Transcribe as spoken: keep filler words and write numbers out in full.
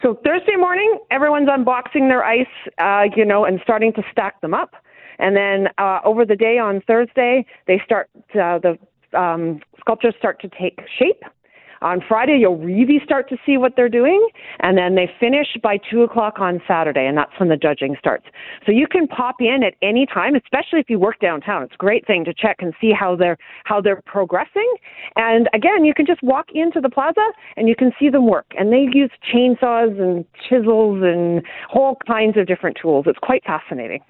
So Thursday morning, everyone's unboxing their ice, uh, you know, and starting to stack them up. And then uh, over the day on Thursday, they start uh, the um, sculptures start to take shape. On Friday, you'll really start to see what they're doing, and then they finish by two o'clock on Saturday, and that's when the judging starts. So you can pop in at any time, especially if you work downtown. It's a great thing to check and see how they're how they're progressing. And again, you can just walk into the plaza and you can see them work. And they use chainsaws and chisels and all kinds of different tools. It's quite fascinating.